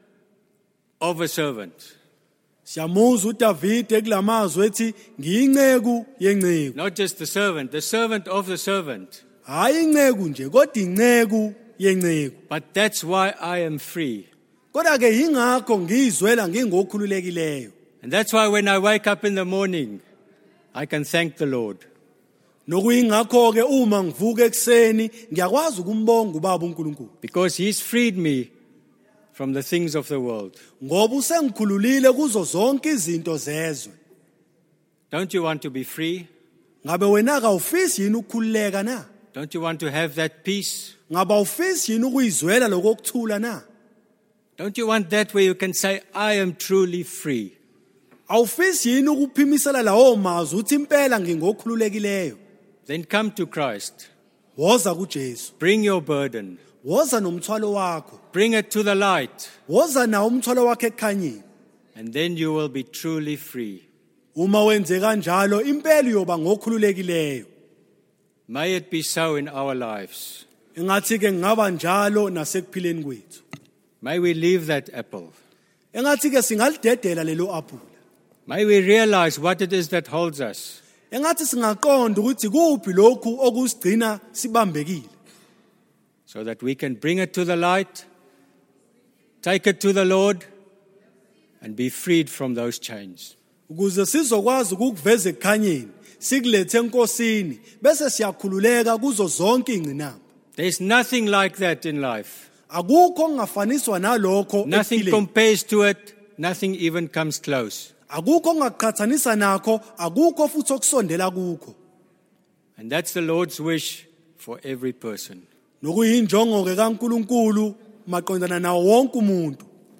of a servant. Siyamuzwa uDavid ekulamazwi ethi ngiyinceku yenceku. Not just the servant of the servant. Hayi inceku nje kodwa inceku yenceku. But that's why I am free. Kodwa ke yingakho ngizwela ngingokhululekileyo. And that's why when I wake up in the morning, I can thank the Lord. Nokuyingakho ke uma ngivuka ekseni ngiyakwazi ukumbonga uBaba uNkulunkulu. Because he's freed me from the things of the world. Ngoba usengikhululile kuzo zonke izinto zezwe. Don't you want to be free? Ngabe wena awufisi yini ukukhululeka na? Don't you want to have that peace? Ngabe awufisi yini ukuyizwela lokuthula na? Don't you want that where you can say, I am truly free? Awufisi yini ukuphimisela lawo mazwi uthi impela ngingokhululekileyo? Then come to Christ. Woza kuJesu. Bring your burden. Woza nomthwalo wakho. Bring it to the light. Woza nawo umthwalo wakho ekhanyeni. And then you will be truly free. Uma wenze kanjalo impela uyoba ngokhululekileyo. May it be so in our lives. Engathi ke ngaba njalo nasekuphileni kwethu. May we leave that apple. Engathi ke singalidedela lelo aphula. May we realize what it is that holds us. Engathi singaqonda ukuthi kuphi lokhu okusigcina sibambekile. So that we can bring it to the light, take it to the Lord, and be freed from those chains. Ukuze sizokwazi ukuveza ekhanyeni, sikulethe enkosini, bese siyakhululeka kuzo zonke ingcinamba. There's nothing like that in life. Akukho ongafaniswa nalokho Nothing empilweni. compares to it. Nothing even comes close. Akukho ongaqhathanisa nakho, akukho futhi okusondela kukho. And that's the Lord's wish for every person. Nokuyinjongo ke kaNkulunkulu maqondana nawo wonke umuntu.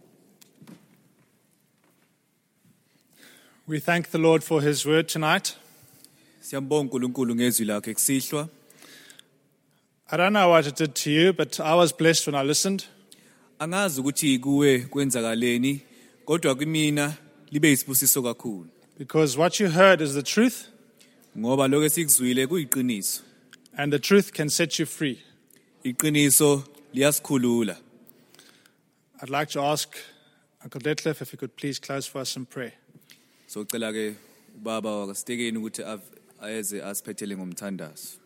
We thank the Lord for his word tonight. Siyambonga uNkulunkulu ngezwi lakhe kusihlwa. I don't know what it did to you, but I was blessed when I listened. Angazi ukuthi kuwe kwenzakaleni, kodwa kimina libe isibusiso kakhulu. Because what you heard is the truth, Ngoba lokho esikuzwile kuyiqiniso. and the truth can set you free. Iqiniso liyasikhulula. I'd like to ask Uncle Detlef if he could please close for us in prayer. So cela ke ubaba wakasitekeni ukuthi ayeze asiphethele ngomthandazo.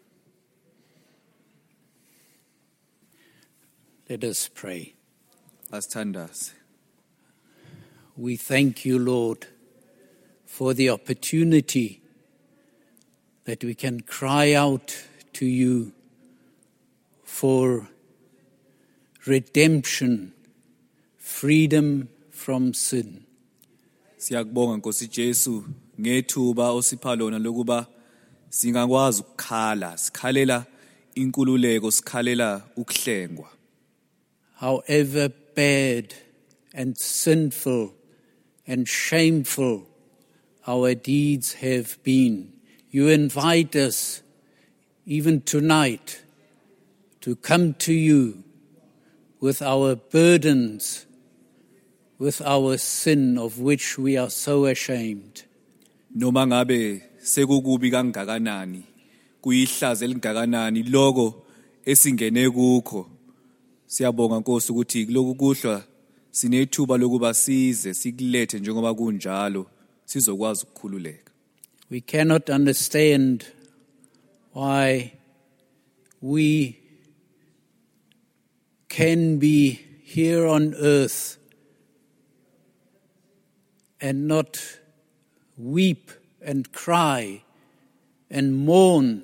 Let us pray. Asithandaze. We thank you, Lord, for the opportunity that we can cry out to you for redemption, freedom from sin. Siyakubonga Nkosi Jesu ngethuba osipha lona lokuba singakwazi ukukhala, sikhalela inkululeko, sikhalela ukuhlengwa. However bad and sinful and shameful our deeds have been, you invite us even tonight to come to you with our burdens, with our sin of which we are so ashamed. Noma ngabe sekukubi kangakanani, kuyihlazo elingakanani lokho esingene kukho, siyabonga Nkosi ukuthi lokhu kuhlwa sinethuba lokuba size sikulethe njengoba kunjalo sizokwazi ukukhululeka. We cannot understand why we can be here on earth and not weep and cry and mourn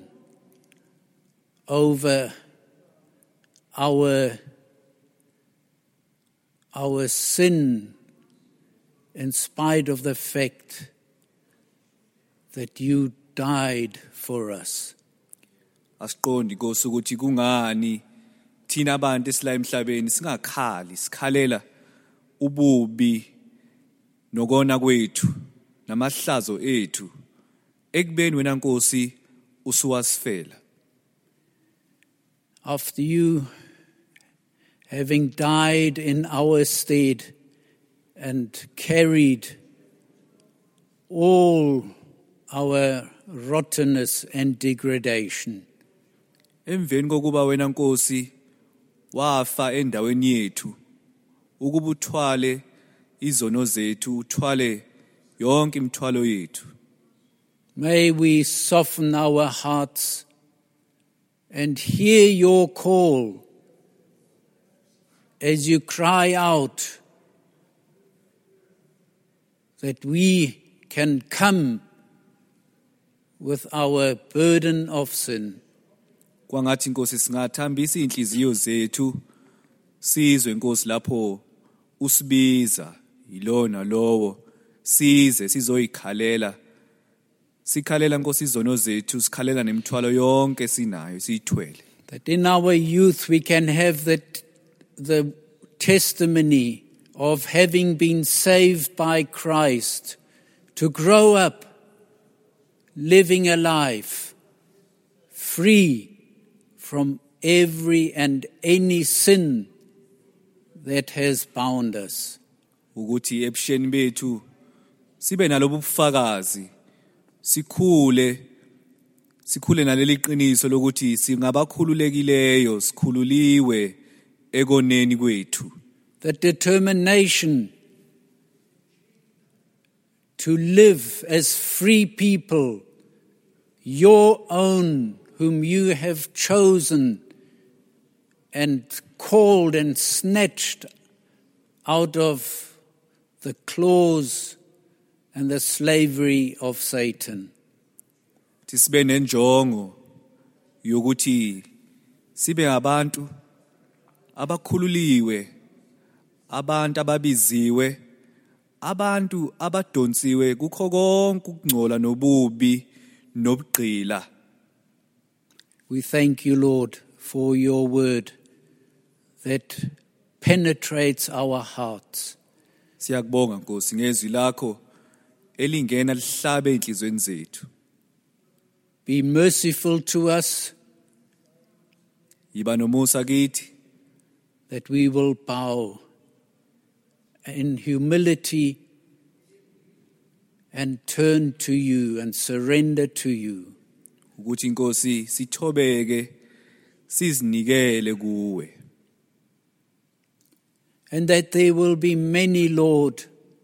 over our sin, in spite of the fact that you died for us. Asiqondi Nkosi ukuthi kungani thina abantu esila emhlabeni singakhali, sikhalela ububi nokona kwethu namahlazo ethu ekubeni wena Nkosi usuwasifela. After you having died in our stead and carried all our rottenness and degradation, Emveni kokuba wena Nkosi wafa endaweni yethu ukuba uthwale izono zethu, uthwale yonke imithwalo yethu. may we soften our hearts and hear your call as you cry out that we can come with our burden of sin. Kwangathi Nkosi singathambisa inhliziyo zethu sizwe Nkosi lapho usibiza yilona lowo size sizoyikhalela, sikhalela Nkosi izono zethu, sikhalela nemithwalo yonke sinayo siyithwele. That in our youth we can have the testimony of having been saved by Christ, to grow up living a life free from every and any sin that has bound us. Ukuthi ebusheni bethu sibe nalobu bufakazi, sikhule naleli qiniso lokuthi singabakhululekileyo, sikhululiwe ekoneni kwethu. The determination to live as free people, your own, whom you have chosen and called and snatched out of the claws and the slavery of Satan. Sibe nenjongo yokuthi sibe ngabantu abakhululiwe, abantu ababiziwe, abantu abadonsiwe kukho konke ukungcola nobubi nobugqila. We thank you, Lord, for your word that penetrates our hearts. Siyakubonga Nkosi ngezwi lakho elingena lihlabe inhlizweni zethu. Be merciful to us, Yiba nomusa kithi that we will bow in humility and turn to you and surrender to you. ukuthi Nkosi sithobeke sizinikele kuwe. And that there will be many, Lord,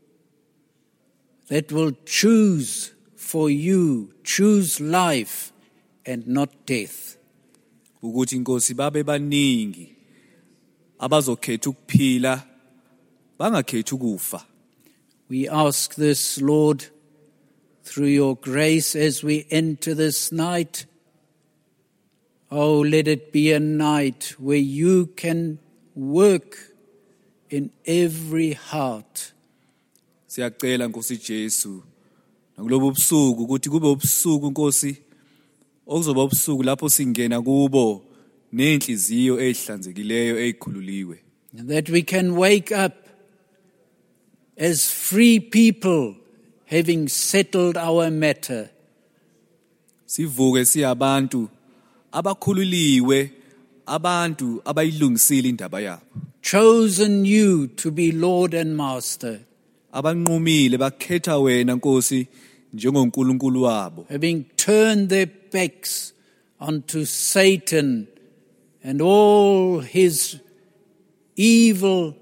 that will choose for you, choose life and not death. Ukuthi Nkosi babe baningi abazokhetha ukuphila bangakhethi ukufa. We ask this, Lord, through your grace as we enter this night. Oh, let it be a night where you can work in every heart. Siyacela Nkosi Jesu nakulobo busuku ukuthi kube ubusuku Nkosi okuzoba ubusuku lapho singena kubo nenhliziyo ehlanzekileyo ezikhululiwe. And that we can wake up as free people, having settled our matter. Sivuke siyabantu abakhululiwe, abantu abayilungisile indaba yabo. Chosen you to be Lord and Master. Abanqumile bakhetha wena Nkosi njengoNkulunkulu wabo. Having turned their backs onto Satan and all his evil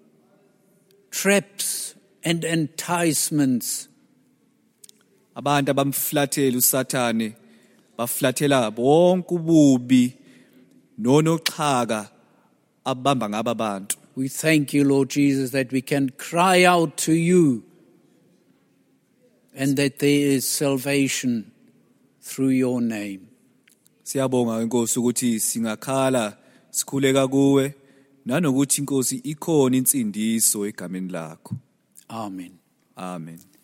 traps and enticements. Abantu abamflathela uSathane baflathela bonke ububi nonoxhaka abamba ngaba bantu. We thank you, Lord Jesus, that we can cry out to you and that there is salvation through your name. Siyabonga Nkosi ukuthi singakhala sikhuleka kuwe nanokuthi Nkosi ikhona insindiso egameni lakho. Amen. Amen.